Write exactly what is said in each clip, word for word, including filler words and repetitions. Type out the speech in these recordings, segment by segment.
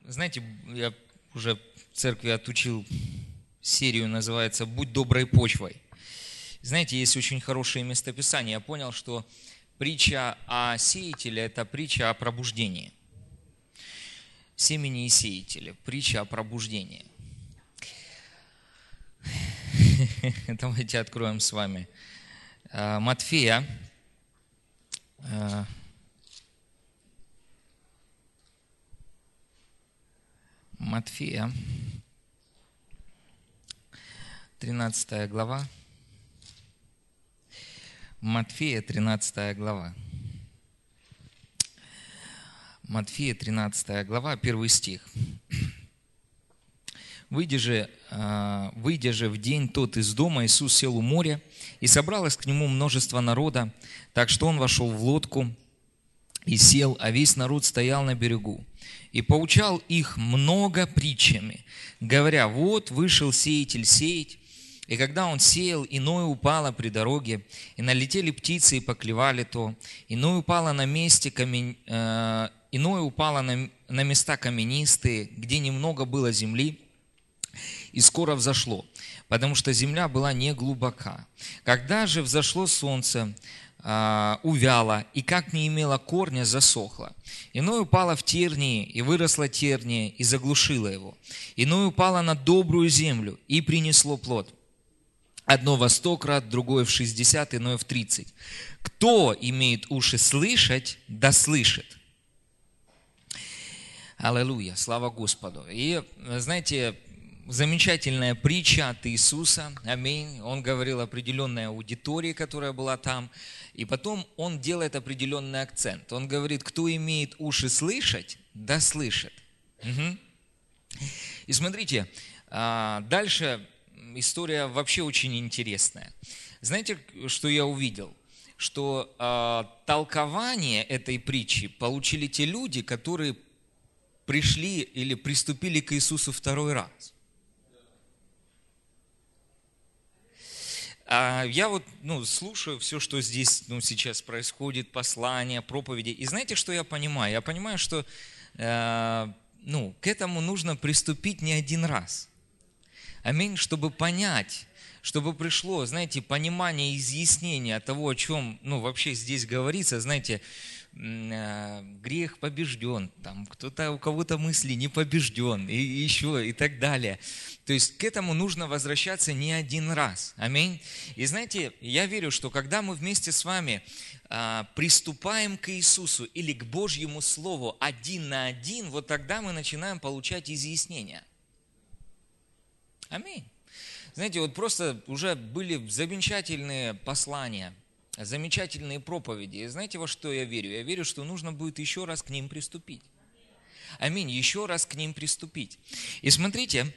знаете, я уже в церкви отучил серию, называется «Будь доброй почвой». Знаете, есть очень хорошее местописание. Я понял, что притча о сеятеле – это притча о пробуждении. Семени и сеятеле. Притча о пробуждении. Давайте откроем с вами Матфея. Матфея, тринадцатая глава. Матфея, тринадцатая глава. Матфея, тринадцатая глава, первый стих. «Выйдя же, выйдя же в день тот из дома, Иисус сел у моря, и собралось к нему множество народа, так что он вошел в лодку и сел, а весь народ стоял на берегу. И поучал их много притчами, говоря: вот вышел сеятель сеять, и когда он сеял, иное упало при дороге, и налетели птицы и поклевали то, иное упало на месте камень, э, иное упало на, на места каменистые, где немного было земли, и скоро взошло, потому что земля была не глубока. Когда же взошло солнце, увяло, и как не имело корня, засохло. Иное упало в тернии, и выросло терние, и заглушило его. Иное упало на добрую землю, и принесло плод. Одно во сто крат, другое в шестьдесят, иное в тридцать. Кто имеет уши слышать, да слышит». Аллилуйя, слава Господу. И, знаете, замечательная притча от Иисуса, аминь. Он говорил определенной аудитории, которая была там, и потом он делает определенный акцент. Он говорит: кто имеет уши слышать, да слышит. Угу. И смотрите, дальше история вообще очень интересная. Знаете, что я увидел? Что толкование этой притчи получили те люди, которые пришли или приступили к Иисусу второй раз. Я вот ну, слушаю все, что здесь ну, сейчас происходит, послания, проповеди. И знаете, что я понимаю? Я понимаю, что э, ну, к этому нужно приступить не один раз. Аминь, чтобы понять, чтобы пришло, знаете, понимание, изъяснение того, о чем ну, вообще здесь говорится. Знаете, э, грех побежден, там кто-то, у кого-то мысли не побежден, и еще и так далее. То есть к этому нужно возвращаться не один раз. Аминь. И знаете, я верю, что когда мы вместе с вами а, приступаем к Иисусу или к Божьему Слову один на один, вот тогда мы начинаем получать изъяснения. Аминь. Знаете, вот просто уже были замечательные послания, замечательные проповеди. И знаете, во что я верю? Я верю, что нужно будет еще раз к ним приступить. Аминь. Еще раз к ним приступить. И смотрите,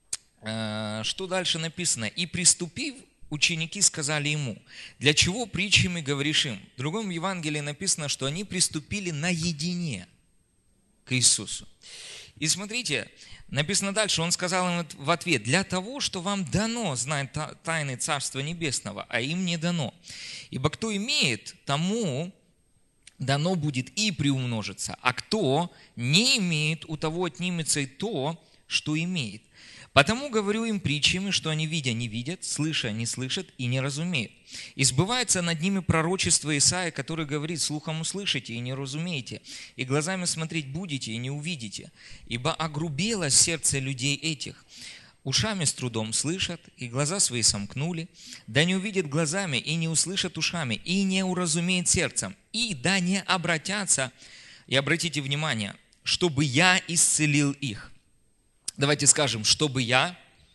что дальше написано. «И приступив, ученики сказали ему: для чего притчами говоришь им?» В другом Евангелии написано, что они приступили наедине к Иисусу. И смотрите, написано дальше, он сказал им в ответ: для того, что вам дано знать тайны Царства Небесного, а им не дано. Ибо кто имеет, тому дано будет и приумножится, а кто не имеет, у того отнимется и то, что имеет. Потому говорю им притчами, что они видя не видят, слыша не слышат и не разумеют. И сбывается над ними пророчество Исаия, который говорит: слухом услышите и не разумеете, и глазами смотреть будете и не увидите, ибо огрубело сердце людей этих. Ушами с трудом слышат, и глаза свои сомкнули, да не увидят глазами, и не услышат ушами, и не уразумеют сердцем, и да не обратятся, и обратите внимание, чтобы я исцелил их. Давайте скажем, чтобы я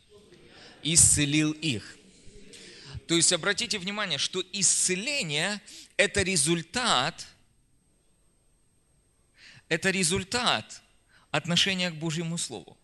исцелил их. То есть обратите внимание, что исцеление – это результат, это результат отношения к Божьему Слову.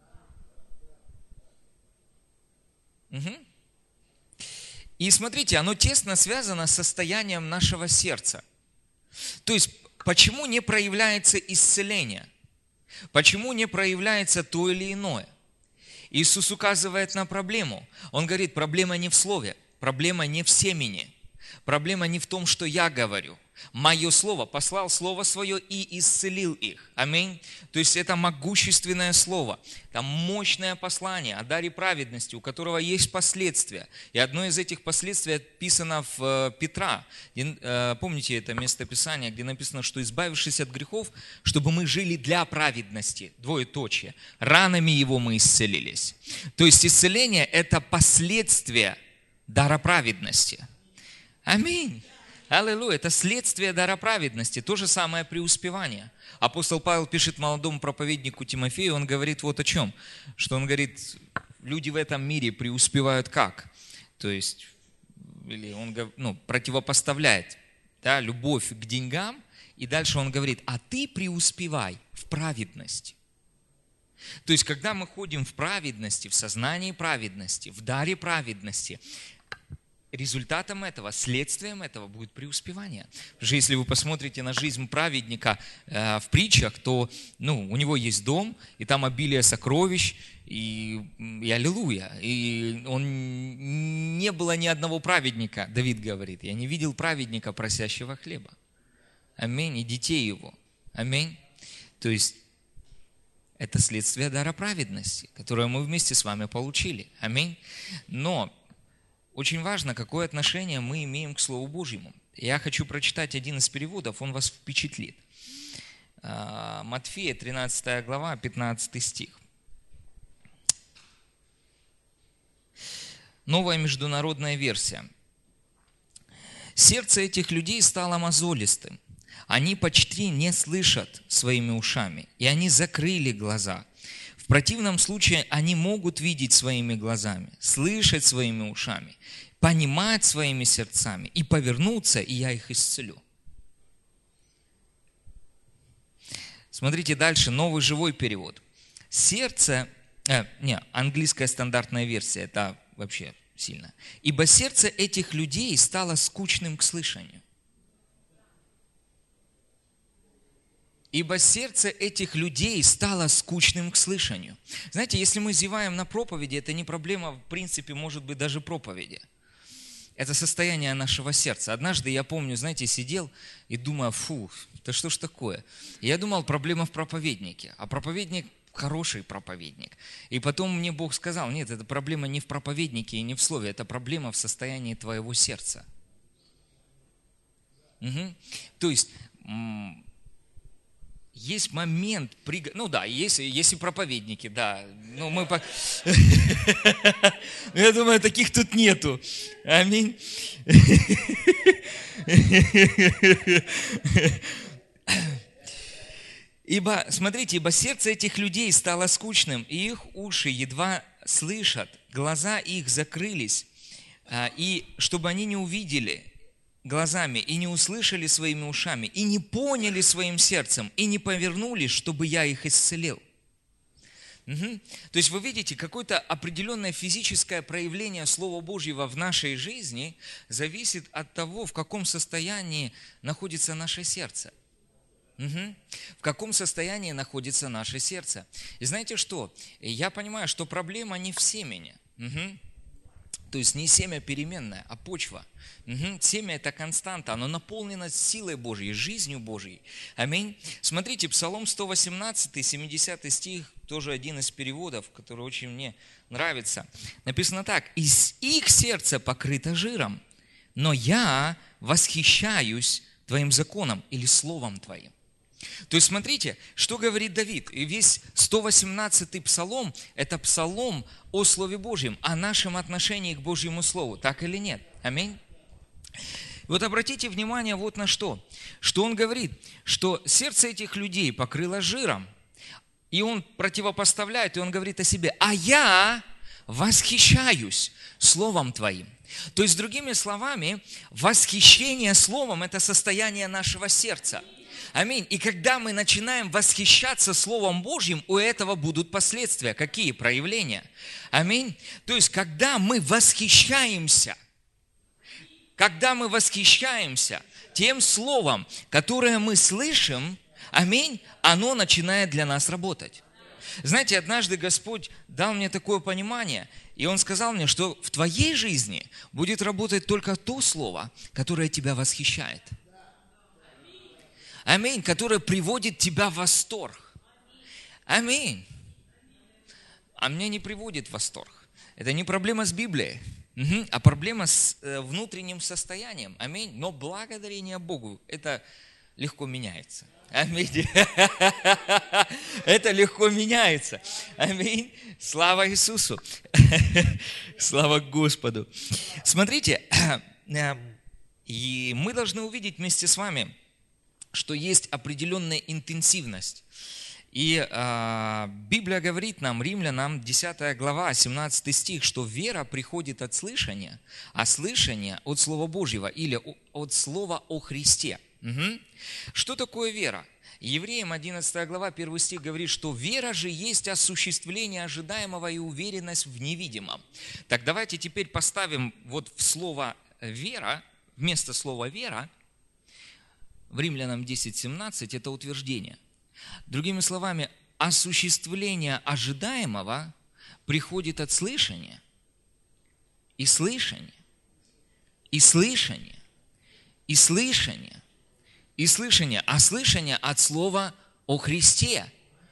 Угу. И смотрите, оно тесно связано с состоянием нашего сердца. То есть, почему не проявляется исцеление? Почему не проявляется то или иное? Иисус указывает на проблему. Он говорит, проблема не в слове, проблема не в семени. Проблема не в том, что я говорю. Мое слово, послал слово свое и исцелил их. Аминь. То есть это могущественное слово, там мощное послание о даре праведности, у которого есть последствия. И одно из этих последствий описано в Петра. Помните это местописание, где написано, что избавившись от грехов, чтобы мы жили для праведности, двоеточие, ранами его мы исцелились. То есть исцеление – это последствие дара праведности. Аминь. Аллилуйя. Это следствие дара праведности. То же самое преуспевание. Апостол Павел пишет молодому проповеднику Тимофею, он говорит вот о чем. Что он говорит, люди в этом мире преуспевают как? То есть, или он ну, противопоставляет да, любовь к деньгам. И дальше он говорит, а ты преуспевай в праведности. То есть, когда мы ходим в праведности, в сознании праведности, в даре праведности, результатом этого, следствием этого будет преуспевание. Потому что если вы посмотрите на жизнь праведника э, в притчах, то ну, у него есть дом, и там обилие сокровищ, и, и аллилуйя. И он не было ни одного праведника, Давид говорит, я не видел праведника, просящего хлеба. Аминь. И детей его. Аминь. То есть это следствие дара праведности, которое мы вместе с вами получили. Аминь. Но очень важно, какое отношение мы имеем к Слову Божьему. Я хочу прочитать один из переводов, он вас впечатлит. Матфея, тринадцатая глава, пятнадцатый стих. Новая международная версия. «Сердце этих людей стало мозолистым. Они почти не слышат своими ушами, и они закрыли глаза. В противном случае они могут видеть своими глазами, слышать своими ушами, понимать своими сердцами и повернуться, и я их исцелю». Смотрите дальше, новый живой перевод. Сердце, э, не, английская стандартная версия, это вообще сильно. «Ибо сердце этих людей стало скучным к слышанию». Ибо сердце этих людей стало скучным к слышанию. Знаете, если мы зеваем на проповеди, это не проблема, в принципе, может быть, даже проповеди. Это состояние нашего сердца. Однажды, я помню, знаете, сидел и думаю, фу, да что ж такое? И я думал, проблема в проповеднике. А проповедник хороший проповедник. И потом мне Бог сказал, нет, это проблема не в проповеднике и не в слове, это проблема в состоянии твоего сердца. Угу. То есть... Есть момент, при... ну да, есть, есть и проповедники, да. Ну, мы по... Я думаю, таких тут нету. Аминь. Ибо, смотрите, ибо сердце этих людей стало скучным, и их уши едва слышат, глаза их закрылись, и чтобы они не увидели глазами, и не услышали своими ушами, и не поняли своим сердцем, и не повернулись, чтобы я их исцелил. Угу. То есть вы видите, какое-то определенное физическое проявление Слова Божьего в нашей жизни зависит от того, в каком состоянии находится наше сердце. Угу. В каком состоянии находится наше сердце. И знаете что? Я понимаю, что проблема не в семени. Угу. То есть не семя переменное, а почва. Угу. Семя – это константа, оно наполнено силой Божьей, жизнью Божьей. Аминь. Смотрите, Псалом сто восемнадцатый, семидесятый стих, тоже один из переводов, который очень мне нравится. Написано так: «Из их сердца покрыто жиром, но я восхищаюсь Твоим законом» или Словом Твоим. То есть смотрите, что говорит Давид. И весь сто восемнадцатый псалом – это псалом о Слове Божьем, о нашем отношении к Божьему Слову. Так или нет? Аминь. Вот обратите внимание вот на что. Что он говорит, что сердце этих людей покрыло жиром. И он противопоставляет, и он говорит о себе: «А я восхищаюсь Словом Твоим». То есть, другими словами, восхищение Словом – это состояние нашего сердца. Аминь. И когда мы начинаем восхищаться Словом Божьим, у этого будут последствия. Какие проявления? Аминь. То есть, когда мы восхищаемся, когда мы восхищаемся тем Словом, которое мы слышим, аминь, оно начинает для нас работать. Знаете, однажды Господь дал мне такое понимание, и Он сказал мне, что в твоей жизни будет работать только то слово, которое тебя восхищает. Аминь. Которое приводит тебя в восторг. Аминь. А меня не приводит в восторг. Это не проблема с Библией, угу, а проблема с э, внутренним состоянием. Аминь. Но благодарение Богу это легко меняется. Аминь. Это легко меняется. Аминь. Слава Иисусу. Слава Господу. Смотрите, и мы должны увидеть вместе с вами, что есть определенная интенсивность. И э, Библия говорит нам, Римлянам, десятая глава, семнадцатый стих, что вера приходит от слышания, а слышание от Слова Божьего или от Слова о Христе. Угу. Что такое вера? Евреям одиннадцатая глава, первый стих говорит, что вера же есть осуществление ожидаемого и уверенность в невидимом. Так давайте теперь поставим вот в слово вера, вместо слова вера, в Римлянам десять семнадцать это утверждение. Другими словами, осуществление ожидаемого приходит от слышания, и слышания, и слышания, и слышания, и слышания, а слышание от слова о Христе.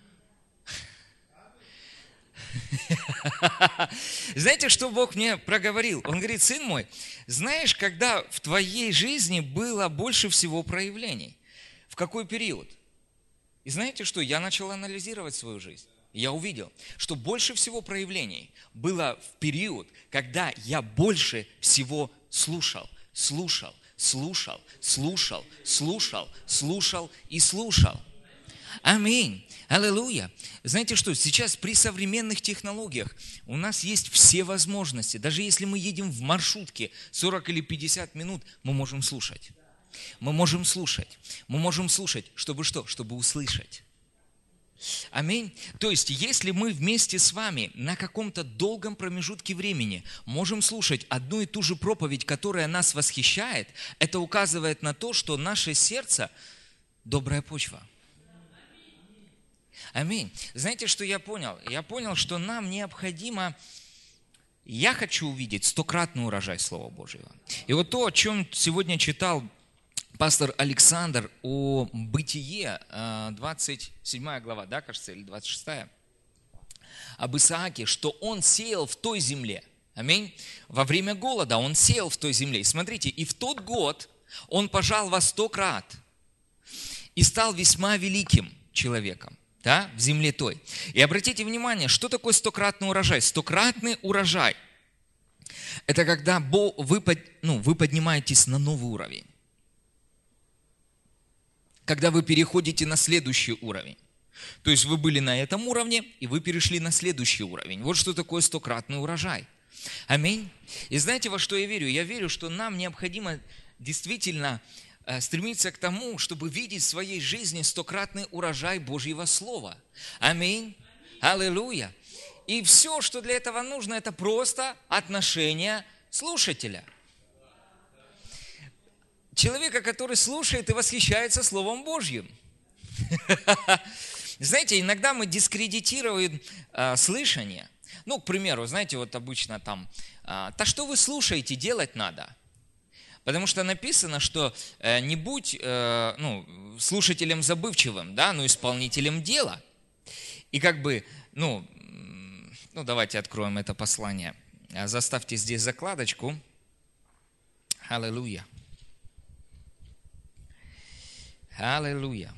Знаете, что Бог мне проговорил? Он говорит: сын мой, знаешь, когда в твоей жизни было больше всего проявлений? В какой период? И знаете что? Я начал анализировать свою жизнь. Я увидел, что больше всего проявлений было в период, когда я больше всего слушал, слушал, слушал, слушал, слушал, слушал и слушал. Аминь. Аллилуйя. Знаете что, сейчас при современных технологиях у нас есть все возможности. Даже если мы едем в маршрутке сорок или пятьдесят минут, мы можем слушать. Мы можем слушать. Мы можем слушать, чтобы что? Чтобы услышать. Аминь. То есть, если мы вместе с вами на каком-то долгом промежутке времени можем слушать одну и ту же проповедь, которая нас восхищает, это указывает на то, что наше сердце – добрая почва. Аминь. Знаете, что я понял? Я понял, что нам необходимо... Я хочу увидеть стократный урожай Слова Божьего. И вот то, о чем сегодня читал пастор Александр о Бытие, двадцать седьмая глава, да, кажется, или двадцать шестая, об Исааке, что он сеял в той земле. Аминь. Во время голода он сеял в той земле. И смотрите, и в тот год он пожал во сто крат и стал весьма великим человеком. Да, в земле той. И обратите внимание, что такое стократный урожай? Стократный урожай – это когда вы, ну, вы поднимаетесь на новый уровень. Когда вы переходите на следующий уровень. То есть вы были на этом уровне, и вы перешли на следующий уровень. Вот что такое стократный урожай. Аминь. И знаете, во что я верю? Я верю, что нам необходимо действительно стремиться к тому, чтобы видеть в своей жизни стократный урожай Божьего Слова. Аминь. Аллилуйя. И все, что для этого нужно, это просто отношение слушателя. Человека, который слушает и восхищается Словом Божьим. Знаете, иногда мы дискредитируем а, слышание. Ну, к примеру, знаете, вот обычно там, а, «Да что вы слушаете, делать надо». Потому что написано, что э, не будь э, ну, слушателем забывчивым, да, но исполнителем дела. И как бы, ну, ну, давайте откроем это послание. Заставьте здесь закладочку. Аллилуйя. Аллилуйя.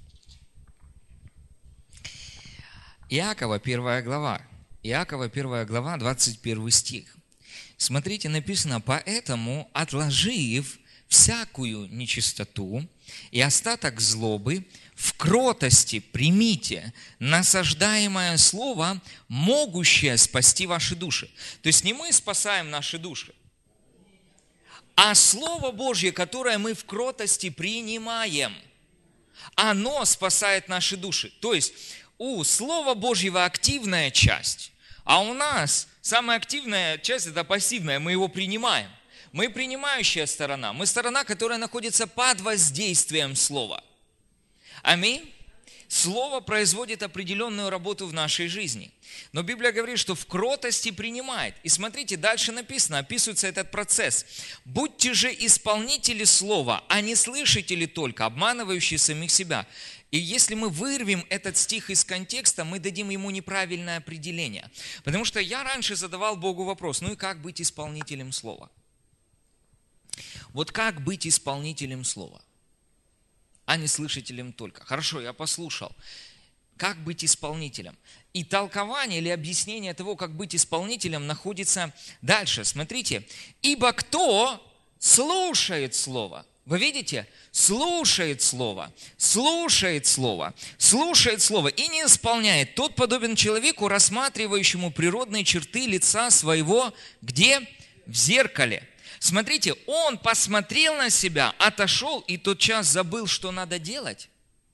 Иакова, первая глава. Иакова, первая глава, двадцать первый стих. Смотрите, написано: «Поэтому, отложив всякую нечистоту и остаток злобы, в кротости примите насаждаемое слово, могущее спасти ваши души». То есть не мы спасаем наши души, а Слово Божье, которое мы в кротости принимаем, оно спасает наши души. То есть у Слова Божьего активная часть, а у нас самая активная часть – это пассивная, мы его принимаем. Мы принимающая сторона, мы сторона, которая находится под воздействием Слова. Аминь. Слово производит определенную работу в нашей жизни. Но Библия говорит, что в кротости принимает. И смотрите, дальше написано, описывается этот процесс. «Будьте же исполнители слова, а не слышатели только, обманывающие самих себя». И если мы вырвем этот стих из контекста, мы дадим ему неправильное определение. Потому что я раньше задавал Богу вопрос, ну и как быть исполнителем слова? Вот как быть исполнителем слова? А не слышателем только. Хорошо, я послушал. Как быть исполнителем? И толкование или объяснение того, как быть исполнителем, находится дальше. Смотрите. «Ибо кто слушает слово?» Вы видите? Слушает слово, слушает слово, слушает слово и не исполняет. Тот подобен человеку, рассматривающему природные черты лица своего, где? В зеркале. Смотрите, он посмотрел на себя, отошел и тотчас забыл, что надо делать.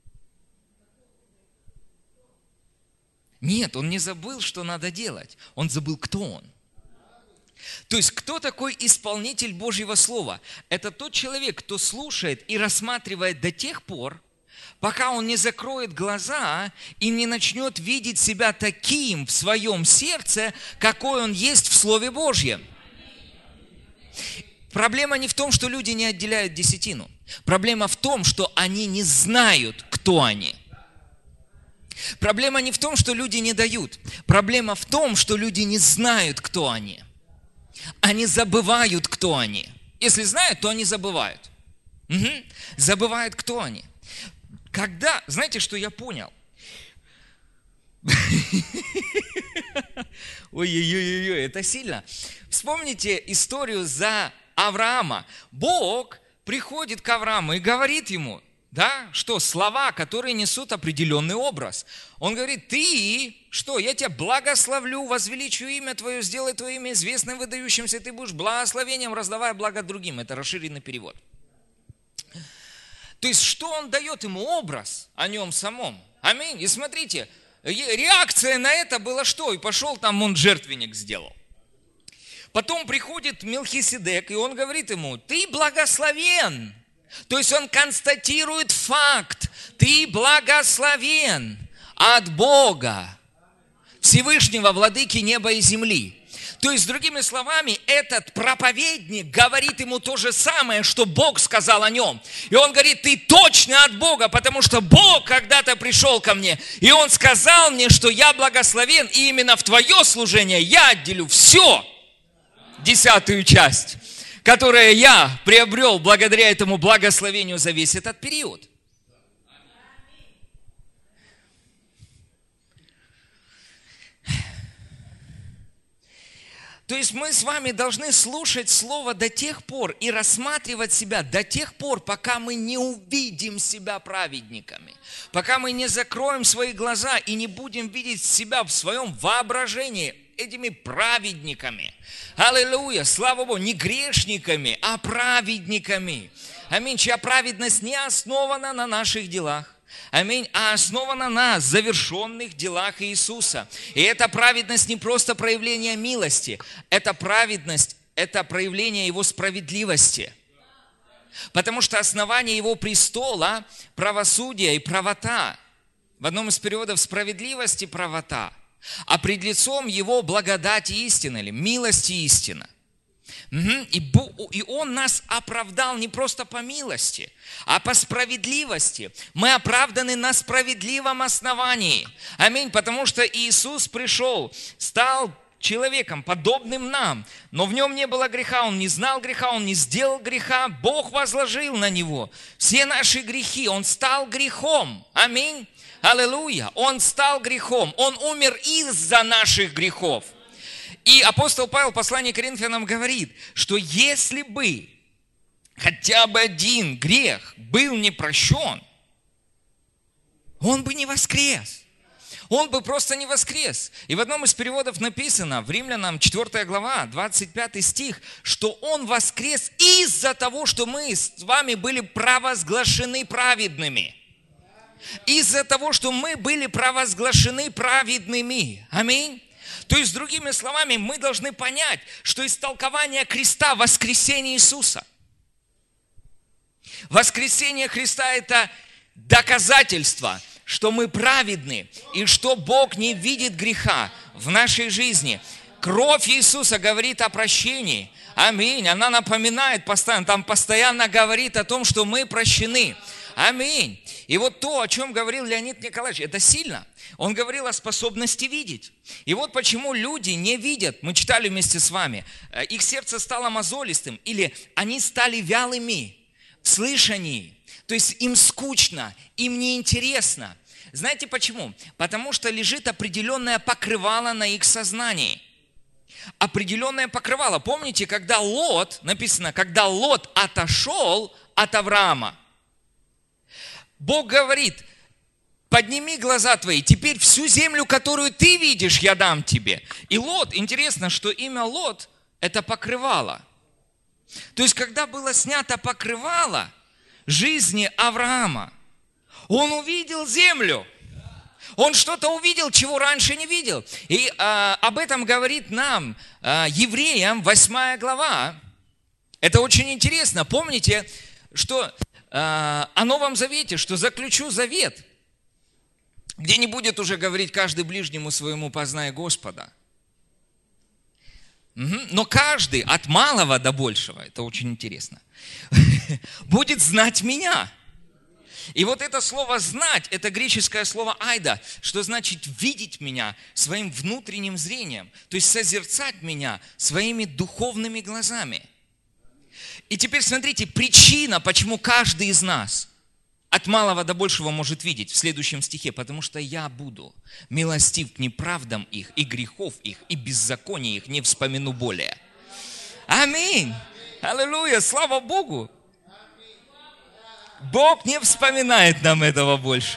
Нет, он не забыл, что надо делать. Он забыл, кто он. То есть, кто такой исполнитель Божьего Слова? Это тот человек, кто слушает и рассматривает до тех пор, пока он не закроет глаза и не начнет видеть себя таким в своем сердце, какой он есть в Слове Божьем. Проблема не в том, что люди не отделяют десятину. Проблема в том, что они не знают, кто они. Проблема не в том, что люди не дают. Проблема в том, что люди не знают, кто они. Они забывают, кто они. Если знают, то они забывают. Угу. Забывают, кто они. Когда, знаете, что я понял? Ой-ой-ой, это сильно. Вспомните историю за Авраама. Бог приходит к Аврааму и говорит ему, да, что слова, которые несут определенный образ. Он говорит, ты, что, я тебя благословлю, возвеличу имя твое, сделаю твое имя известным, выдающимся, ты будешь благословением, раздавая благо другим. Это расширенный перевод. То есть, что он дает ему образ о нем самом? Аминь. И смотрите, реакция на это была что? И пошел там, он жертвенник сделал. Потом приходит Мелхиседек, и он говорит ему, ты благословен. То есть он констатирует факт, ты благословен от Бога, Всевышнего Владыки неба и земли. То есть, другими словами, этот проповедник говорит ему то же самое, что Бог сказал о нем. И он говорит, ты точно от Бога, потому что Бог когда-то пришел ко мне, и Он сказал мне, что я благословен, и именно в твое служение я отделю все, десятую часть, которое я приобрел благодаря этому благословению за весь этот период. То есть мы с вами должны слушать Слово до тех пор и рассматривать себя до тех пор, пока мы не увидим себя праведниками, пока мы не закроем свои глаза и не будем видеть себя в своем воображении этими праведниками. Аллилуйя, слава Богу, не грешниками, а праведниками. Аминь, чья праведность не основана на наших делах. Аминь, а основана на завершенных делах Иисуса. И эта праведность не просто проявление милости, это праведность, это проявление Его справедливости. Потому что основание Его престола – правосудие и правота. В одном из переводов справедливость и правота. А пред лицом Его благодать и истина, или милость и истина. И Он нас оправдал не просто по милости, а по справедливости. Мы оправданы на справедливом основании. Аминь. Потому что Иисус пришел, стал человеком, подобным нам, но в нем не было греха, Он не знал греха, Он не сделал греха, Бог возложил на Него все наши грехи, Он стал грехом. Аминь. Аллилуйя. Он стал грехом, Он умер из-за наших грехов. И апостол Павел в послании к Коринфянам говорит, что если бы хотя бы один грех был не прощен, он бы не воскрес. Он бы просто не воскрес. И в одном из переводов написано, в Римлянам четвёртая глава, двадцать пятый стих, что Он воскрес из-за того, что мы с вами были провозглашены праведными. Из-за того, что мы были провозглашены праведными. Аминь. То есть, другими словами, мы должны понять, что истолкование креста – воскресение Иисуса. Воскресение Христа – это доказательство, что мы праведны и что Бог не видит греха в нашей жизни. Кровь Иисуса говорит о прощении. Аминь. Она напоминает постоянно, там постоянно говорит о том, что мы прощены. Аминь. И вот то, о чем говорил Леонид Николаевич, это сильно. Он говорил о способности видеть. И вот почему люди не видят, мы читали вместе с вами, их сердце стало мозолистым, или они стали вялыми в слышании. То есть им скучно, им неинтересно. Знаете почему? Потому что лежит определенное покрывало на их сознании. Определенное покрывало. Помните, когда Лот, написано, когда Лот отошел от Авраама, Бог говорит: подними глаза твои, теперь всю землю, которую ты видишь, я дам тебе. И Лот, интересно, что имя Лот – это покрывало. То есть, когда было снято покрывало жизни Авраама, он увидел землю. Он что-то увидел, чего раньше не видел. И а, об этом говорит нам, а, евреям, восьмая глава. Это очень интересно. Помните, что а, о Новом Завете, что заключу завет, где не будет уже говорить каждый ближнему своему познай Господа. Угу. Но каждый, от малого до большего, это очень интересно, будет знать меня. И вот это слово «знать», это греческое слово «айда», что значит видеть меня своим внутренним зрением, то есть созерцать меня своими духовными глазами. И теперь смотрите, причина, почему каждый из нас от малого до большего может видеть в следующем стихе: потому что я буду милостив к неправдам их, и грехов их, и беззакония их не вспомину более. Аминь! Аллилуйя! Слава Богу! Бог не вспоминает нам этого больше.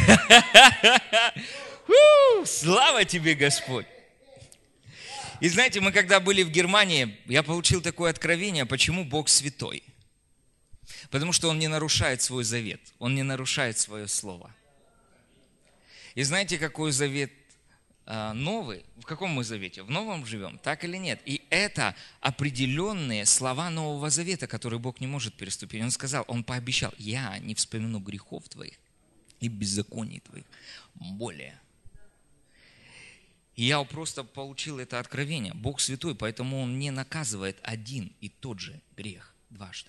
Слава тебе, Господь! И знаете, мы когда были в Германии, я получил такое откровение, почему Бог святой. Потому что Он не нарушает свой завет, Он не нарушает свое слово. И знаете, какой завет новый? В каком мы завете? В новом живем, так или нет? И это определенные слова Нового Завета, которые Бог не может переступить. Он сказал, Он пообещал: я не вспомину грехов твоих и беззаконий твоих более. И я просто получил это откровение. Бог святой, поэтому Он не наказывает один и тот же грех дважды.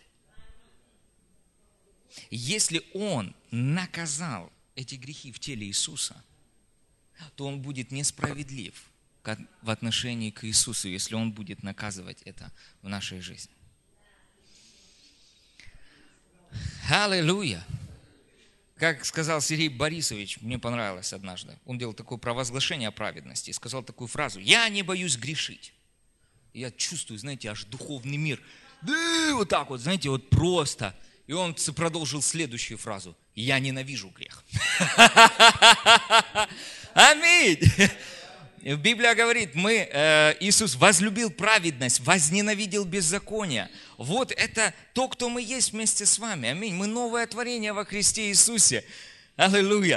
Если Он наказал эти грехи в теле Иисуса, то Он будет несправедлив в отношении к Иисусу, если Он будет наказывать это в нашей жизни. Аллилуйя! Как сказал Сергей Борисович, мне понравилось однажды, он делал такое провозглашение о праведности и сказал такую фразу: «Я не боюсь грешить». И я чувствую, знаете, аж духовный мир. Да, вот так вот, знаете, вот просто. И он продолжил следующую фразу: «Я ненавижу грех». Аминь! Библия говорит, мы, э, Иисус возлюбил праведность, возненавидел беззаконие. Вот это то, кто мы есть вместе с вами. Аминь. Мы новое творение во Христе Иисусе. Аллилуйя!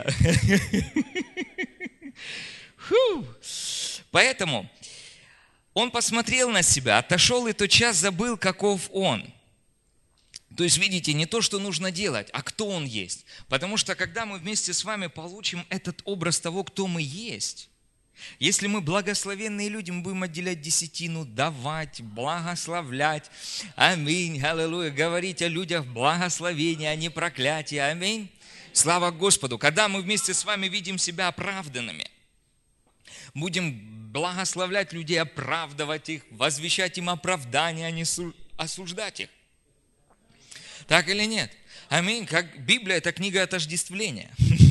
Поэтому Он посмотрел на себя, отошел и тотчас забыл, каков Он. То есть, видите, не то, что нужно делать, а кто Он есть. Потому что, когда мы вместе с вами получим этот образ того, кто мы есть, если мы благословенные люди, мы будем отделять десятину, давать, благословлять. Аминь, аллилуйя. Говорить о людях благословения, а не проклятия. Аминь. Слава Господу. Когда мы вместе с вами видим себя оправданными, будем благословлять людей, оправдывать их, возвещать им оправдание, а не осуждать их. Так или нет? Аминь. Как Библия – это книга отождествления.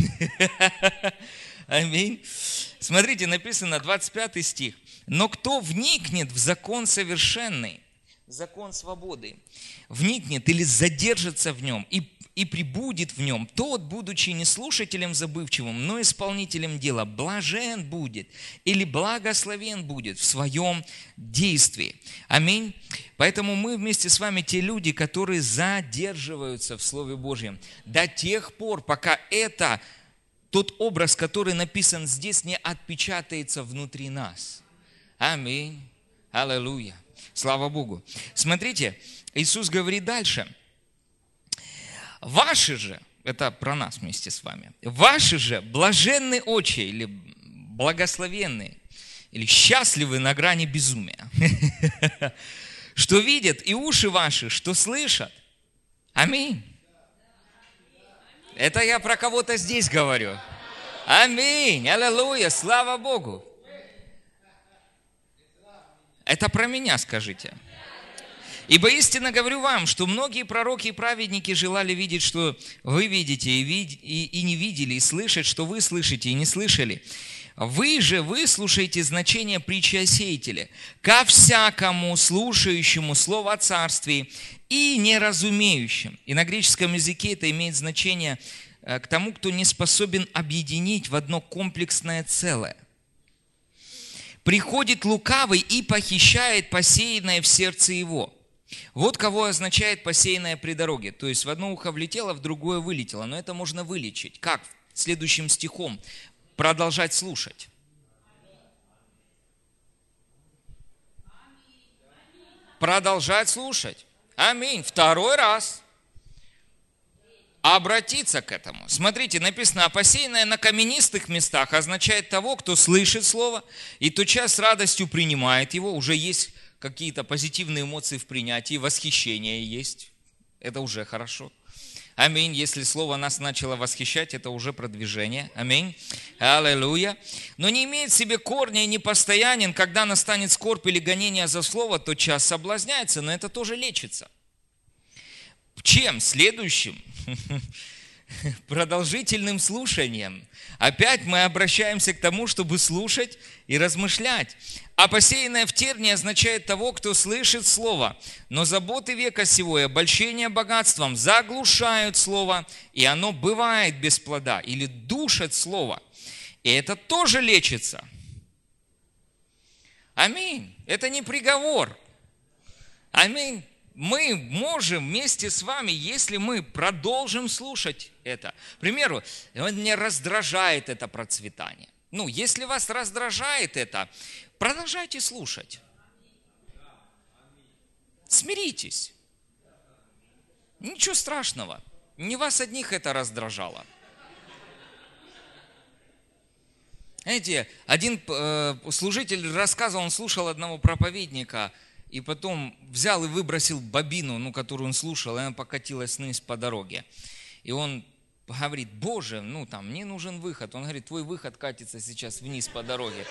Аминь. Смотрите, написано двадцать пятый стих. «Но кто вникнет в закон совершенный, закон свободы, вникнет или задержится в нем и, и прибудет в нем, тот, будучи не слушателем забывчивым, но исполнителем дела, блажен будет или благословен будет в своем действии». Аминь. Поэтому мы вместе с вами те люди, которые задерживаются в Слове Божьем до тех пор, пока это тот образ, который написан здесь, не отпечатается внутри нас. Аминь. Аллилуйя. Слава Богу. Смотрите, Иисус говорит дальше. Ваши же, Это про нас вместе с вами. Ваши же блаженные очи или благословенные, или счастливы на грани безумия, что видят, и уши ваши, что слышат. Аминь. Это я про кого-то здесь говорю. Аминь. Аллилуйя. Слава Богу. Это про меня скажите. Ибо истинно говорю вам, что многие пророки и праведники желали видеть, что вы видите, и, вид- и, и не видели, и слышать, что вы слышите, и не слышали. Вы же выслушаете значение притчи о сеятеле. Ко всякому слушающему слово о царстве и неразумеющим. И на греческом языке это имеет значение к тому, кто не способен объединить в одно комплексное целое. Приходит лукавый и похищает посеянное в сердце его. Вот кого означает посеянное при дороге. То есть в одно ухо влетело, в другое вылетело. Но это можно вылечить. Как? Следующим стихом. Продолжать слушать. Продолжать слушать. Аминь. Второй раз. Обратиться к этому. Смотрите, написано, а посеянное на каменистых местах означает того, кто слышит слово и тотчас с радостью принимает его. Уже есть какие-то позитивные эмоции в принятии, восхищение есть. Это уже хорошо. Аминь. Если слово нас начало восхищать, это уже продвижение. Аминь. Аллилуйя. Но не имеет в себе корня и непостоянен, когда настанет скорбь или гонение за слово, то час соблазняется, но это тоже лечится. Чем? Следующим. Продолжительным слушанием. Опять мы обращаемся к тому, чтобы слушать и размышлять. А посеянное в тернии означает того, кто слышит слово. Но заботы века сего и обольщение богатством заглушают слово, и оно бывает без плода, или душат слово. И это тоже лечится. Аминь. Это не приговор. Аминь. Мы можем вместе с вами, если мы продолжим слушать это. К примеру, меня раздражает это процветание. Ну, если вас раздражает это, продолжайте слушать. Смиритесь. Ничего страшного. Не вас одних это раздражало. Знаете, один э, служитель рассказывал, он слушал одного проповедника, и потом взял и выбросил бобину, ну, которую он слушал, и она покатилась вниз по дороге. И он говорит: Боже, ну там, мне нужен выход. Он говорит: твой выход катится сейчас вниз по дороге.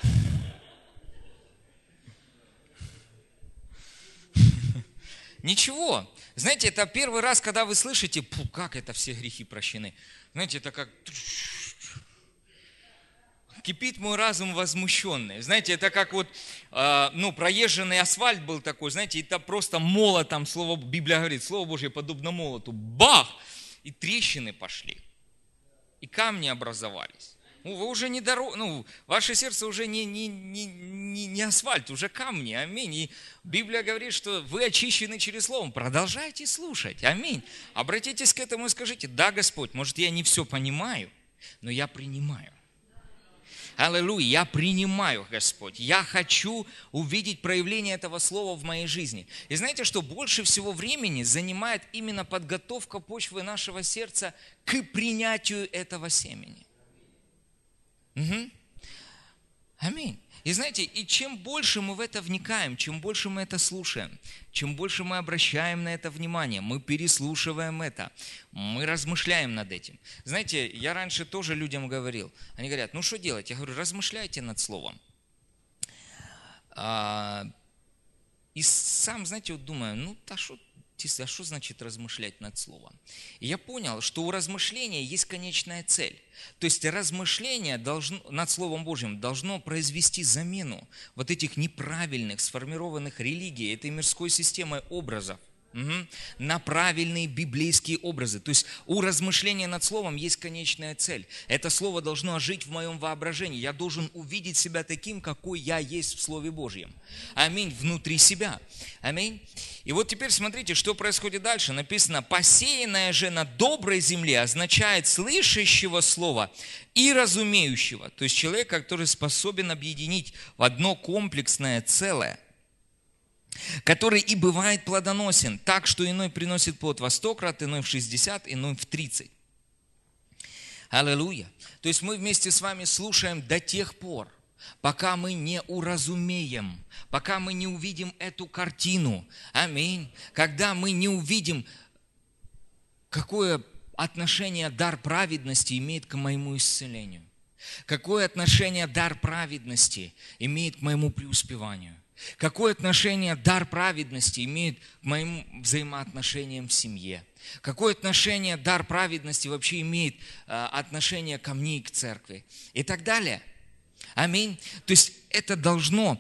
Ничего. Знаете, это первый раз, когда вы слышите, пу, как это все грехи прощены. Знаете, это как... Кипит мой разум возмущенный. Знаете, это как вот, э, ну, проезженный асфальт был такой, знаете, это просто молотом, слово, Библия говорит, Слово Божье подобно молоту. Бах! И трещины пошли. И камни образовались. Ну, вы уже не дорога, ну, ваше сердце уже не, не, не, не, не асфальт, уже камни. Аминь. И Библия говорит, что вы очищены через Слово. Продолжайте слушать. Аминь. Обратитесь к этому и скажите: да, Господь, может, я не все понимаю, но я принимаю. Аллилуйя, я принимаю, Господь. Я хочу увидеть проявление этого слова в моей жизни. И знаете, что больше всего времени занимает именно подготовка почвы нашего сердца к принятию этого семени. Угу. Аминь. И знаете, и чем больше мы в это вникаем, чем больше мы это слушаем, чем больше мы обращаем на это внимание, мы переслушиваем это, мы размышляем над этим. Знаете, я раньше тоже людям говорил, они говорят: ну что делать? Я говорю: размышляйте над словом. И сам, знаете, вот думаю, ну а что, а что значит размышлять над словом? И я понял, что у размышления есть конечная цель. То есть размышление должно, над Словом Божьим должно произвести замену вот этих неправильных, сформированных религий, этой мирской системой образов, угу, на правильные библейские образы. То есть у размышления над Словом есть конечная цель. Это Слово должно жить в моем воображении. Я должен увидеть себя таким, какой я есть в Слове Божьем. Аминь. Внутри себя. Аминь. И вот теперь смотрите, что происходит дальше. Написано: посеянное же на доброй земле означает слышащего слова и разумеющего. То есть человека, который способен объединить в одно комплексное целое, который и бывает плодоносен, так что иной приносит плод во сто крат, иной в шестьдесят, иной в тридцать. Аллилуйя. То есть мы вместе с вами слушаем до тех пор, пока мы не уразумеем, пока мы не увидим эту картину. Аминь. Когда мы не увидим, какое отношение дар праведности имеет к моему исцелению. Какое отношение дар праведности имеет к моему преуспеванию. Какое отношение дар праведности имеет к моим взаимоотношениям в семье. Какое отношение дар праведности вообще имеет а, отношение ко мне и к церкви. И так далее. Аминь. То есть это должно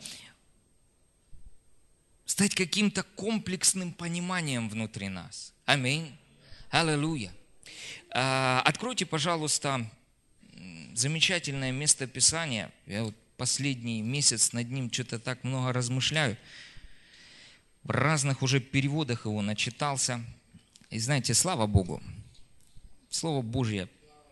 стать каким-то комплексным пониманием внутри нас. Аминь. Аллилуйя. А, откройте, пожалуйста, замечательное местописание. Я вот последний месяц над ним что-то так много размышляю. В разных уже переводах его начитался. И знаете, слава Богу, Слово Божье,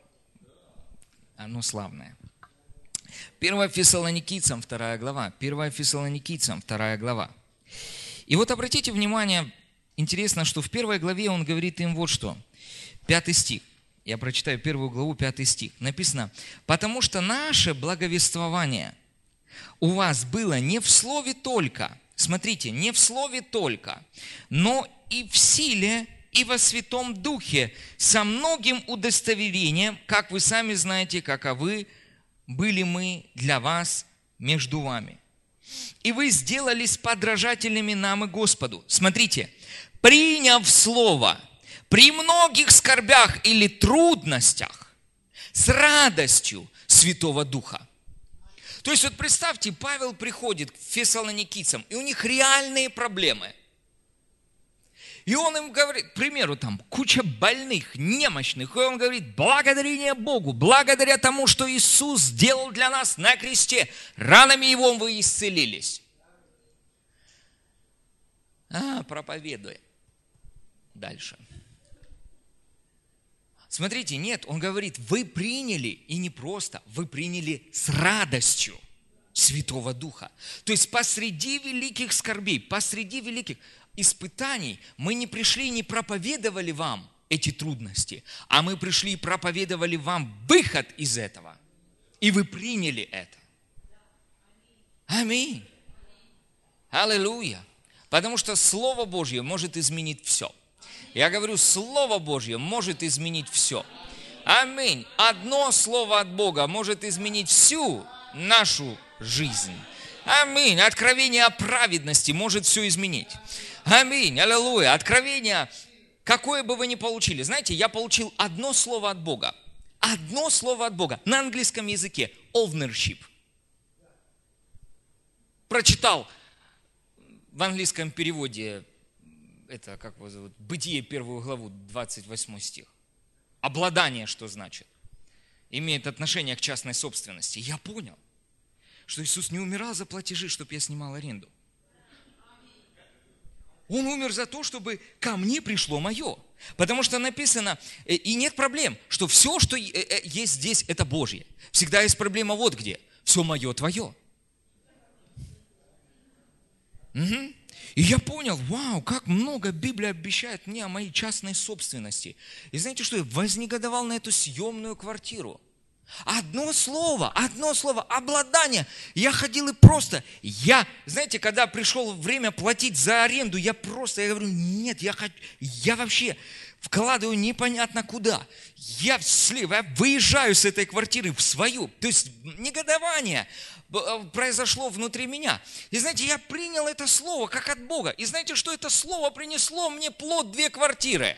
оно славное. первое Фессалоникийцам, вторая глава. первое Фессалоникийцам, вторая глава. И вот обратите внимание, интересно, что в первой главе он говорит им вот что. Пятый стих. Я прочитаю первую главу, пятый стих. Написано: «Потому что наше благовествование у вас было не в слове только». Смотрите, не в слове только, но и в силе, и во Святом Духе, со многим удостоверением, как вы сами знаете, каковы были мы для вас между вами. И вы сделались подражателями нам и Господу. Смотрите, приняв слово при многих скорбях или трудностях с радостью Святого Духа. То есть вот представьте, Павел приходит к фессалоникийцам, и у них реальные проблемы. И он им говорит, к примеру, там куча больных, немощных, и он говорит: благодарение Богу, благодаря тому, что Иисус сделал для нас на кресте, ранами Его вы исцелились. А, проповедуй. Дальше. Смотрите, нет, он говорит, вы приняли, и не просто, вы приняли с радостью Святого Духа. То есть посреди великих скорбей, посреди великих испытаний мы не пришли и не проповедовали вам эти трудности, а мы пришли и проповедовали вам выход из этого. И вы приняли это. Аминь. Аллилуйя. Потому что Слово Божье может изменить все. Я говорю, Слово Божье может изменить все. Аминь. Одно слово от Бога может изменить всю нашу жизнь. Аминь. Откровение о праведности может все изменить. Аминь. Аллилуйя. Откровение, какое бы вы ни получили. Знаете, я получил одно слово от Бога. Одно слово от Бога. На английском языке. Ownership. Прочитал в английском переводе, это, как его зовут, Бытие, первую главу, двадцать восьмой стих. Обладание, что значит? Имеет отношение к частной собственности. Я понял, что Иисус не умирал за платежи, чтобы я снимал аренду. Он умер за то, чтобы ко мне пришло мое. Потому что написано, и нет проблем, что все, что есть здесь, это Божье. Всегда есть проблема вот где. Все мое, твое. Угу. И я понял, вау, как много Библия обещает мне о моей частной собственности. И знаете что, я вознегодовал на эту съемную квартиру. Одно слово, одно слово, обладание. Я ходил и просто, я, знаете, когда пришло время платить за аренду, я просто, я говорю, нет, я, хочу, я вообще вкладываю непонятно куда. Я, я выезжаю с этой квартиры в свою. То есть негодование произошло внутри меня. И знаете, я принял это слово как от Бога. И знаете, что это слово принесло мне плод две квартиры?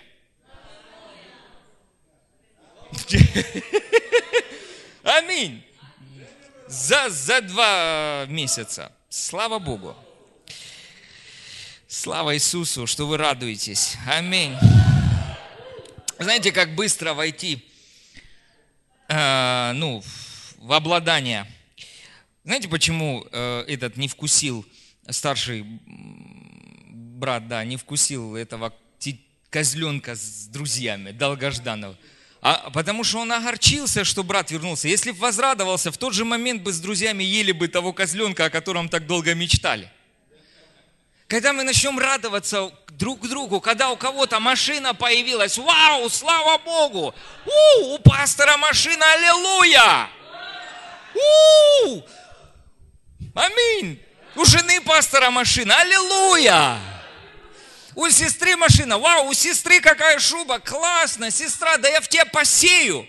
Аминь. За, за два месяца. Слава Богу. Слава Иисусу, что вы радуетесь. Аминь. Знаете, как быстро войти э, ну, в обладание. Знаете, почему э, этот не вкусил, старший брат, да, не вкусил этого козленка с друзьями, долгожданного? А, потому что он огорчился, что брат вернулся. Если бы возрадовался, в тот же момент бы с друзьями ели бы того козленка, о котором так долго мечтали. Когда мы начнем радоваться друг к другу, когда у кого-то машина появилась. Вау, слава Богу! У, у пастора машина, аллилуйя! У, аминь! У жены пастора машина, аллилуйя! У сестры машина, вау, у сестры какая шуба, классно, сестра, да я в тебя посею.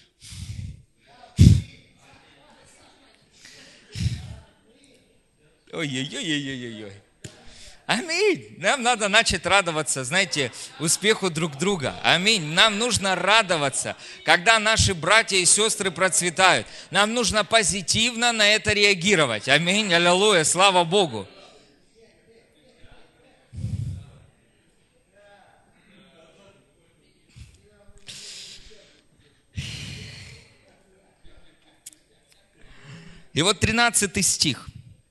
Ой-ой-ой-ой-ой-ой. Аминь. Нам надо начать радоваться, знаете, успеху друг друга. Аминь. Нам нужно радоваться, когда наши братья и сестры процветают. Нам нужно позитивно на это реагировать. Аминь. Аллилуйя. Слава Богу. И вот тринадцатый стих.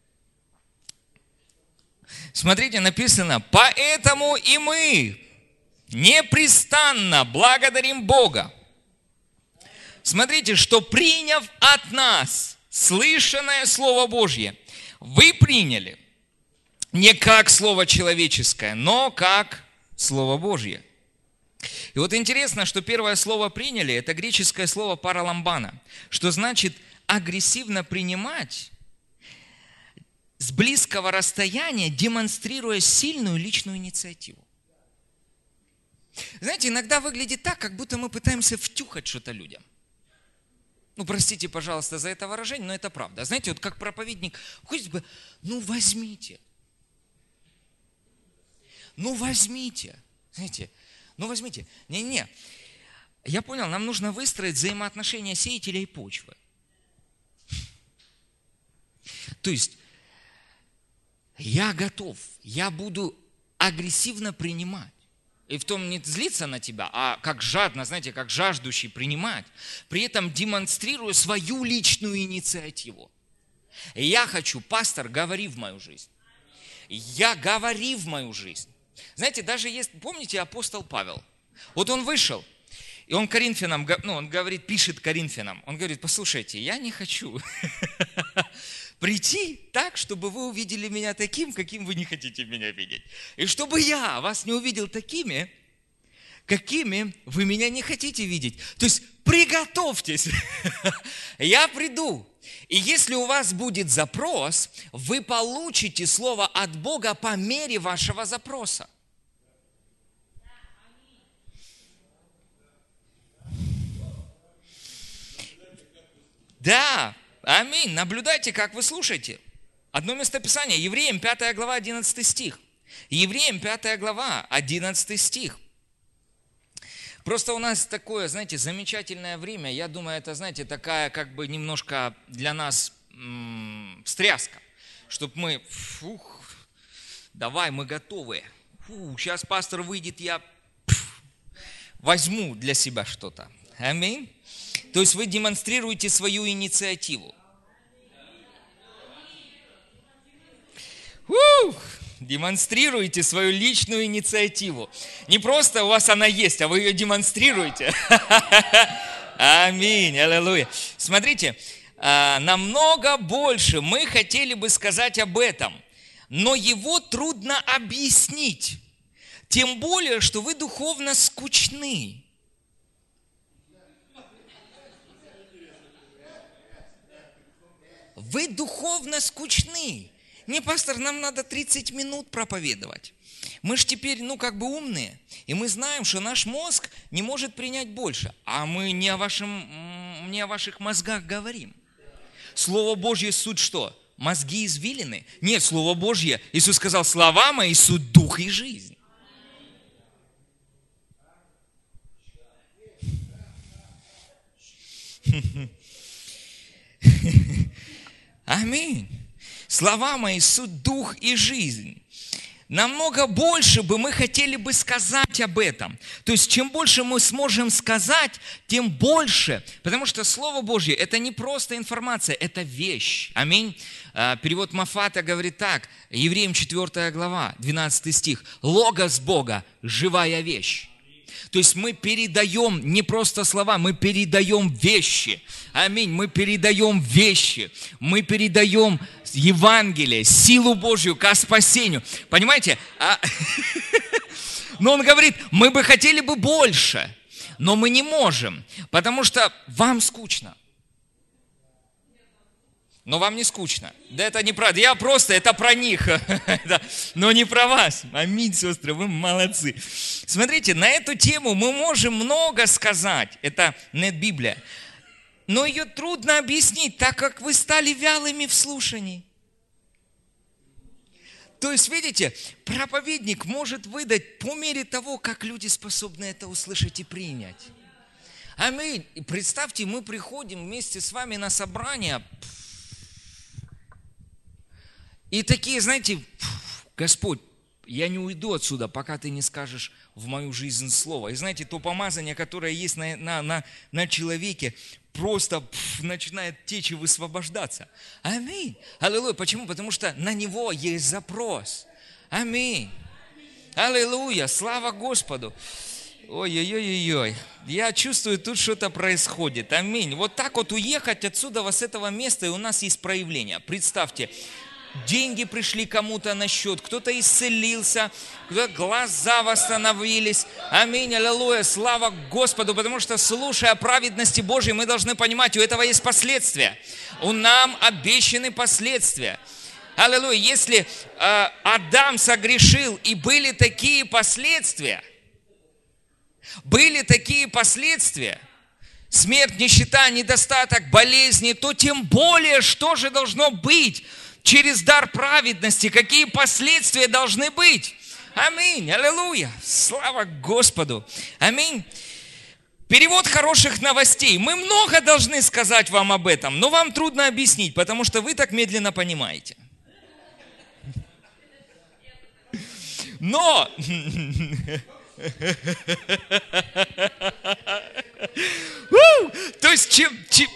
Смотрите, написано, поэтому и мы непрестанно благодарим Бога. Смотрите, что приняв от нас слышанное Слово Божье, вы приняли не как Слово человеческое, но как Слово Божье. И вот интересно, что первое слово приняли, это греческое слово параламбана, что значит агрессивно принимать, с близкого расстояния, демонстрируя сильную личную инициативу. Знаете, иногда выглядит так, как будто мы пытаемся втюхать что-то людям. Ну, простите, пожалуйста, за это выражение, но это правда. Знаете, вот как проповедник, хоть бы, ну возьмите. Ну возьмите. Знаете, ну возьмите. Не-не. Я понял, нам нужно выстроить взаимоотношения сеятеля и почвы. То есть, я готов, я буду агрессивно принимать. И в том не злиться на тебя, а как жадно, знаете, как жаждущий принимать. При этом демонстрирую свою личную инициативу. Я хочу, пастор, говори в мою жизнь. Я говори в мою жизнь. Знаете, даже есть, помните апостол Павел? Вот он вышел, и он Коринфянам, ну, он говорит, пишет Коринфянам, он говорит, послушайте, я не хочу прийти так, чтобы вы увидели меня таким, каким вы не хотите меня видеть. И чтобы я вас не увидел такими, какими вы меня не хотите видеть. То есть приготовьтесь. Я приду. И если у вас будет запрос, вы получите слово от Бога по мере вашего запроса. Да. Аминь. Наблюдайте, как вы слушаете. Одно местописание. Евреям пятая глава, одиннадцатый стих. Евреям пятая глава, одиннадцатый стих. Просто у нас такое, знаете, замечательное время. Я думаю, это, знаете, такая как бы немножко для нас м- встряска. Чтобы мы, фух, давай, мы готовы. Фу, сейчас пастор выйдет, я пф, возьму для себя что-то. Аминь. То есть вы демонстрируете свою инициативу. Ух, демонстрируете свою личную инициативу. Не просто у вас она есть, а вы ее демонстрируете. Аминь, аллилуйя. Смотрите, намного больше мы хотели бы сказать об этом, но его трудно объяснить. Тем более, что вы духовно скучны. Вы духовно скучны. Не, пастор, нам надо тридцать минут проповедовать. Мы же теперь, ну, как бы умные. И мы знаем, что наш мозг не может принять больше. А мы не о, вашем, не о ваших мозгах говорим. Слово Божье суть что? Мозги извилины? Нет, Слово Божье, Иисус сказал, слова мои суть дух и жизнь. Аминь. Слова мои суть дух и жизнь. Намного больше бы мы хотели бы сказать об этом. То есть, чем больше мы сможем сказать, тем больше. Потому что Слово Божье – это не просто информация, это вещь. Аминь. Перевод Мафата говорит так. Евреям четвёртая глава, двенадцатый стих. Логос Бога – живая вещь. То есть мы передаем не просто слова, мы передаем вещи. Аминь. Мы передаем вещи. Мы передаем Евангелие, силу Божью ко спасению. Понимаете? А... Но он говорит, мы бы хотели бы больше, но мы не можем, потому что вам скучно. Но вам не скучно. Да это неправда. Я просто, это про них. Но не про вас. Аминь, сестры, вы молодцы. Смотрите, на эту тему мы можем много сказать. Это нет Библия. Но ее трудно объяснить, так как вы стали вялыми в слушании. То есть, видите, проповедник может выдать по мере того, как люди способны это услышать и принять. Аминь. И представьте, мы приходим вместе с вами на собрание, и такие, знаете, Господь, я не уйду отсюда, пока ты не скажешь в мою жизнь слово. И знаете, то помазание, которое есть на, на, на, на человеке, просто пф, начинает течь и высвобождаться. Аминь. Аллилуйя. Почему? Потому что на него есть запрос. Аминь. Аллилуйя. Слава Господу. Ой-ой-ой-ой. Я чувствую, тут что-то происходит. Аминь. Вот так вот уехать отсюда, с этого места, и у нас есть проявление. Представьте, деньги пришли кому-то на счет, кто-то исцелился, кто-то глаза восстановились. Аминь, аллилуйя, слава Господу, потому что, слушая о праведности Божьей, мы должны понимать, у этого есть последствия. У нам обещаны последствия. Аллилуйя, если э, Адам согрешил, и были такие последствия, были такие последствия, смерть, нищета, недостаток, болезни, то тем более, что же должно быть через дар праведности, какие последствия должны быть. Аминь, аллилуйя, слава Господу. Аминь. Перевод хороших новостей. Мы много должны сказать вам об этом, но вам трудно объяснить, потому что вы так медленно понимаете. Но... То есть, чем... чем...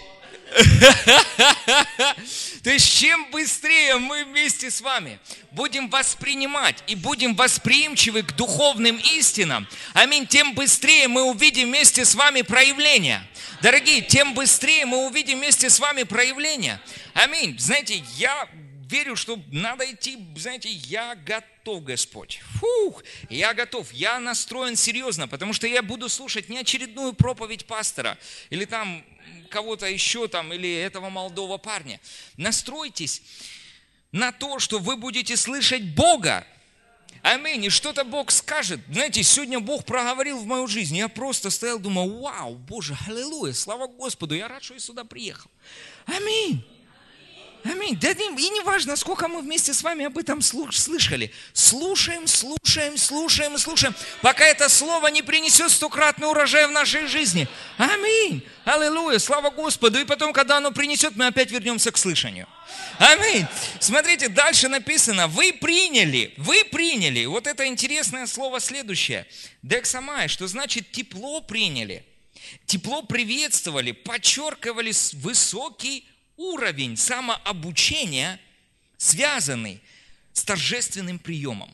То есть, чем быстрее мы вместе с вами будем воспринимать и будем восприимчивы к духовным истинам, аминь, тем быстрее мы увидим вместе с вами проявления. Дорогие, тем быстрее мы увидим вместе с вами проявления. Аминь. Знаете, я верю, что надо идти, знаете, я готов, Господь. Фух, я готов, я настроен серьезно, потому что я буду слушать не очередную проповедь пастора или там кого-то еще там, или этого молодого парня. Настройтесь на то, что вы будете слышать Бога. Аминь. И что-то Бог скажет. Знаете, сегодня Бог проговорил в мою жизнь. Я просто стоял, думал, вау, Боже, аллилуйя, слава Господу, я рад, что я сюда приехал. Аминь. Аминь. Да, и не важно, сколько мы вместе с вами об этом слышали. Слушаем, слушаем, слушаем, слушаем, пока это слово не принесет стократный урожай в нашей жизни. Аминь. Аллилуйя. Слава Господу. И потом, когда оно принесет, мы опять вернемся к слышанию. Аминь. Смотрите, дальше написано, вы приняли, вы приняли. Вот это интересное слово следующее. Дексамай, что значит тепло приняли. Тепло приветствовали, подчеркивали высокий уровень самообучения, связанный с торжественным приемом.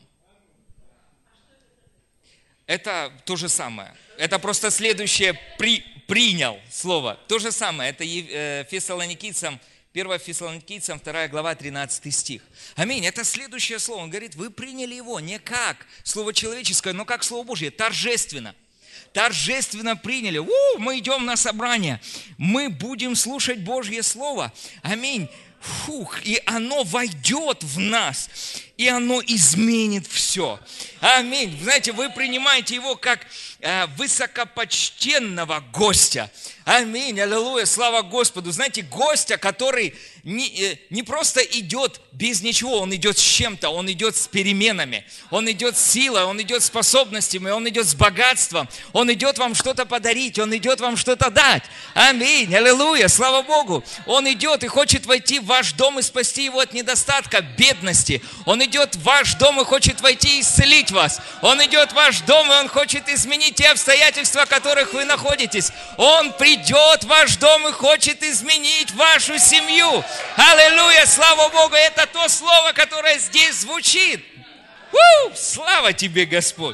Это то же самое. Это просто следующее при, принял слово. То же самое. Это Фессалоникийцам, первое Фессалоникийцам, вторая глава, тринадцатый стих. Аминь. Это следующее слово. Он говорит, вы приняли его не как слово человеческое, но как слово Божье, торжественно. Торжественно приняли. У, мы идем на собрание. Мы будем слушать Божье Слово. Аминь. Фух, и оно войдет в нас, и оно изменит все. Аминь. Знаете, вы принимаете его как э, высокопочтенного гостя. Аминь. Аллилуйя. Слава Господу. Знаете, гостя, который не, э, не просто идет без ничего, он идет с чем-то, он идет с переменами, он идет с силой, он идет с способностями, он идет с богатством, он идет вам что-то подарить, он идет вам что-то дать. Аминь. Аллилуйя. Слава Богу. Он идет и хочет войти в ваш дом и спасти его от недостатка, бедности. Он идет в ваш дом и хочет войти и исцелить вас. Он идет в ваш дом, и он хочет изменить те обстоятельства, в которых вы находитесь. Он придет в ваш дом и хочет изменить вашу семью. Аллилуйя, слава Богу, это то слово, которое здесь звучит. У, слава тебе, Господь.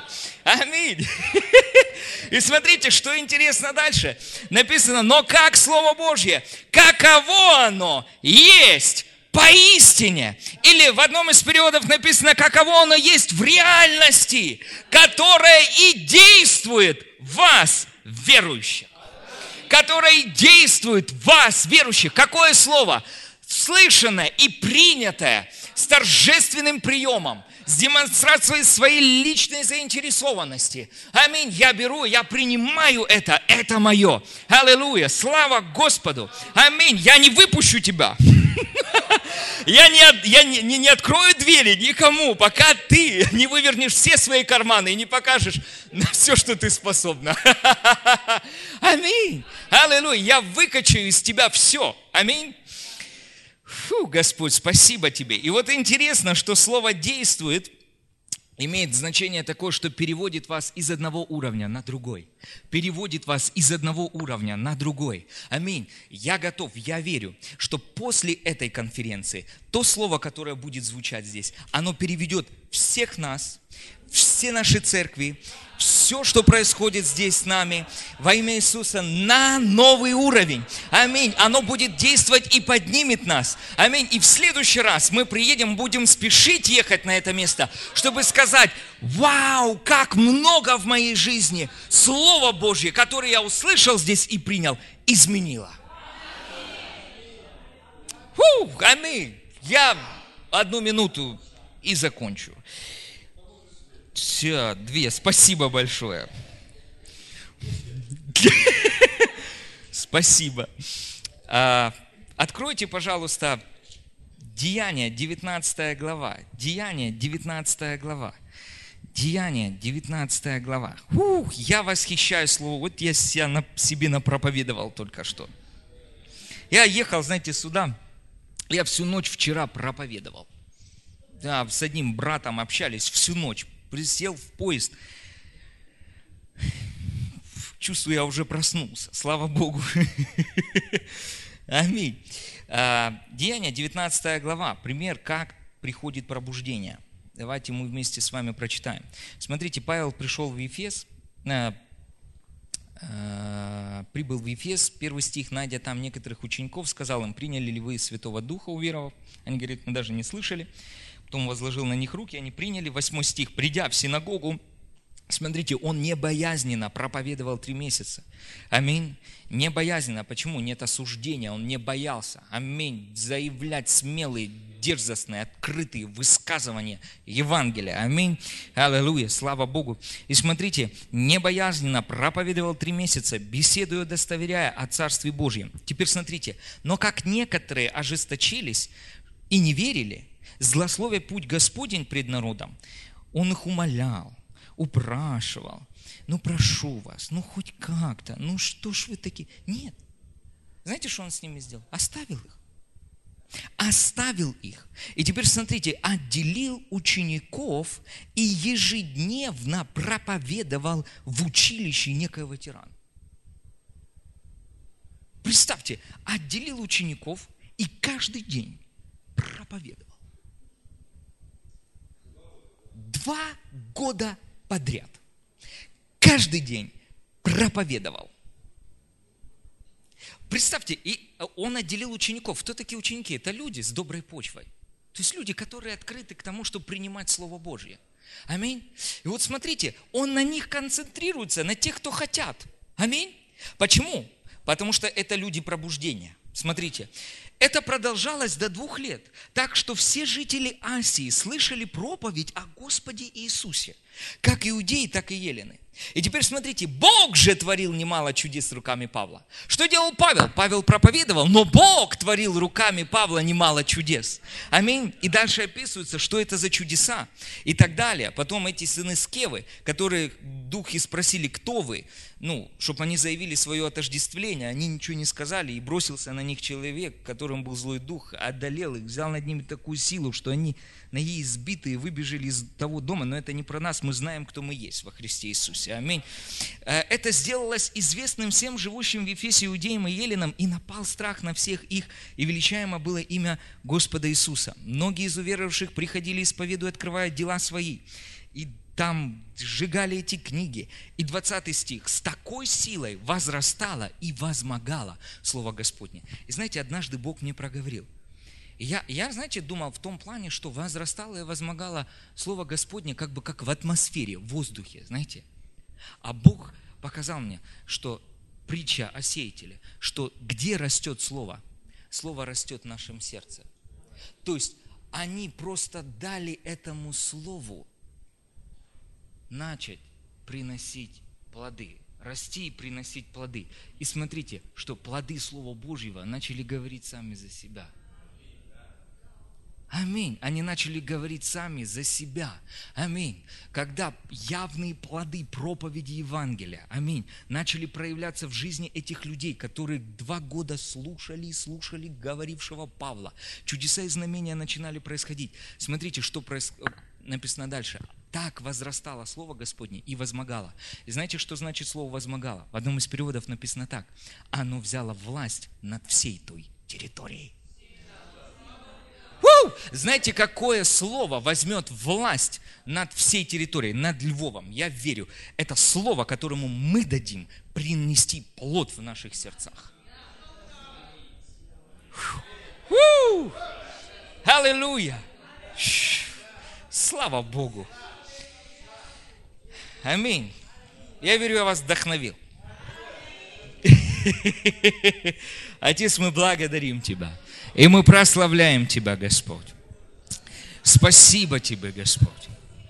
Аминь. И смотрите, что интересно дальше. Написано, но как Слово Божье, каково оно есть поистине. Или в одном из переводов написано, каково оно есть в реальности, которое и действует в вас, верующих. Которое и действует в вас, верующих. Какое слово? Слышанное и принятое с торжественным приемом, с демонстрацией своей личной заинтересованности. Аминь. Я беру, я принимаю это. Это мое. Аллилуйя. Слава Господу. Аминь. Я не выпущу тебя. Я, не, я не, не, не открою двери никому, пока ты не вывернешь все свои карманы и не покажешь на все, что ты способна. Аминь. Аллилуйя. Я выкачу из тебя все. Аминь. Фу, Господь, спасибо Тебе. И вот интересно, что слово «действует» имеет значение такое, что переводит вас из одного уровня на другой. Переводит вас из одного уровня на другой. Аминь. Я готов, я верю, что после этой конференции то слово, которое будет звучать здесь, оно переведет всех нас, все наши церкви, все, что происходит здесь с нами, во имя Иисуса, на новый уровень. Аминь. Оно будет действовать и поднимет нас. Аминь. И в следующий раз мы приедем, будем спешить ехать на это место, чтобы сказать, вау, как много в моей жизни Слово Божье, которое я услышал здесь и принял, изменило. Фу, аминь. Я одну минуту и закончу. Все, две. Спасибо большое. Спасибо. А, откройте, пожалуйста, Деяния, девятнадцатая глава. Деяния, девятнадцатая глава. Деяния, девятнадцатая глава. Ух, я восхищаюсь словом. Вот я себя на, себе напроповедовал только что. Я ехал, знаете, сюда. Я всю ночь вчера проповедовал. Да, с одним братом общались всю ночь. Присел в поезд. Чувствую, я уже проснулся. Слава Богу. Аминь. Деяния, девятнадцатая глава. Пример, как приходит пробуждение. Давайте мы вместе с вами прочитаем. Смотрите, Павел пришел в Ефес, прибыл в Ефес, первый стих, найдя там некоторых учеников, сказал им, приняли ли вы Святого Духа, уверовав? Они говорят, мы даже не слышали. Потом возложил на них руки, они приняли. Восьмой стих. Придя в синагогу, смотрите, он не боязненно проповедовал три месяца. Аминь. Не боязненно. Почему? Нет осуждения, он не боялся. Аминь. Заявлять смелые, дерзостные, открытые высказывания Евангелия. Аминь. Аллилуйя. Слава Богу. И смотрите, не боязненно проповедовал три месяца, беседуя, удостоверяя о Царстве Божьем. Теперь смотрите. Но как некоторые ожесточились и не верили, злословя путь Господень пред народом, он их умолял, упрашивал. Ну, прошу вас, ну, хоть как-то, ну, что ж вы такие? Нет. Знаете, что он с ними сделал? Оставил их. Оставил их. И теперь, смотрите, отделил учеников и ежедневно проповедовал в училище некоего тирана. Представьте, отделил учеников и каждый день проповедовал. Два года подряд. Каждый день проповедовал. Представьте, и он отделил учеников. Кто такие ученики? Это люди с доброй почвой. То есть люди, которые открыты к тому, чтобы принимать Слово Божье. Аминь. И вот смотрите, он на них концентрируется, на тех, кто хотят. Аминь. Почему? Потому что это люди пробуждения. Смотрите, это продолжалось до двух лет, так что все жители Асии слышали проповедь о Господе Иисусе, как иудеи, так и елены. И теперь смотрите, Бог же творил немало чудес руками Павла. Что делал Павел? Павел проповедовал, но Бог творил руками Павла немало чудес. Аминь. И дальше описывается, что это за чудеса и так далее. Потом эти сыны Скевы, которые духи спросили, кто вы, ну, чтобы они заявили свое отождествление, они ничего не сказали, и бросился на них человек, которым был злой дух, одолел их, взял над ними такую силу, что они ноги избитые выбежали из того дома, но это не про нас, мы знаем, кто мы есть во Христе Иисусе. Аминь. Это сделалось известным всем живущим в Ефесе иудеям и еленам, и напал страх на всех их, и величаемо было имя Господа Иисуса. Многие из уверовавших приходили, исповедуя, открывая дела свои. И там сжигали эти книги. И двадцатый стих. «С такой силой возрастало и возмогало Слово Господне». И знаете, однажды Бог мне проговорил. И я, я, знаете, думал в том плане, что возрастало и возмогало Слово Господне как бы как в атмосфере, в воздухе, знаете. А Бог показал мне, что притча о сеятеле, что где растет Слово? Слово растет в нашем сердце. То есть они просто дали этому Слову начать приносить плоды, расти и приносить плоды. И смотрите, что плоды Слова Божьего начали говорить сами за себя. Аминь. Они начали говорить сами за себя. Аминь. Когда явные плоды проповеди Евангелия, аминь, начали проявляться в жизни этих людей, которые два года слушали и слушали говорившего Павла, чудеса и знамения начинали происходить. Смотрите, что проис... написано дальше. Так возрастало Слово Господне и возмогало. И знаете, что значит слово возмогало? В одном из переводов написано так. Оно взяло власть над всей той территорией. У! Знаете, какое слово возьмет власть над всей территорией, над Львовом? Я верю, это слово, которому мы дадим принести плод в наших сердцах. Аллилуйя! Слава Богу! Аминь. Я верю, я вас вдохновил. Отец, мы благодарим Тебя. И мы прославляем Тебя, Господь. Спасибо Тебе, Господь.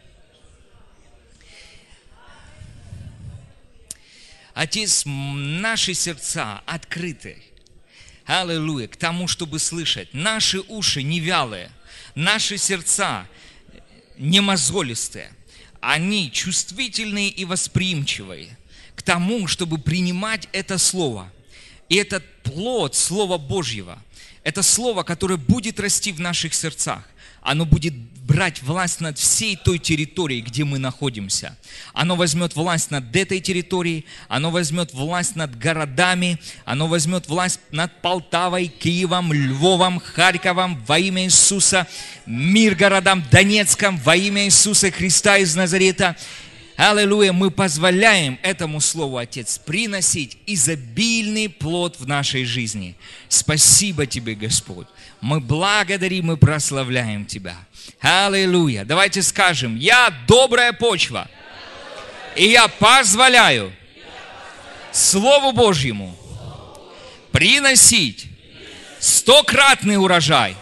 Отец, наши сердца открыты. Аллилуйя, к тому, чтобы слышать. Наши уши не вялые. Наши сердца не мозолистые. Они чувствительные и восприимчивые к тому, чтобы принимать это Слово. И этот плод Слова Божьего, это Слово, которое будет расти в наших сердцах, оно будет брать власть над всей той территорией, где мы находимся. Оно возьмет власть над этой территорией, оно возьмет власть над городами, оно возьмет власть над Полтавой, Киевом, Львовом, Харьковом во имя Иисуса, Миргородом, Донецком во имя Иисуса Христа из Назарета. Аллилуйя, мы позволяем этому Слову, Отец, приносить изобильный плод в нашей жизни. Спасибо Тебе, Господь. Мы благодарим и прославляем Тебя. Аллилуйя. Давайте скажем, я добрая почва, и я позволяю Слову Божьему приносить стократный урожай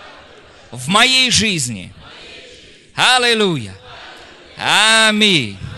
в моей жизни. Аллилуйя. Аминь.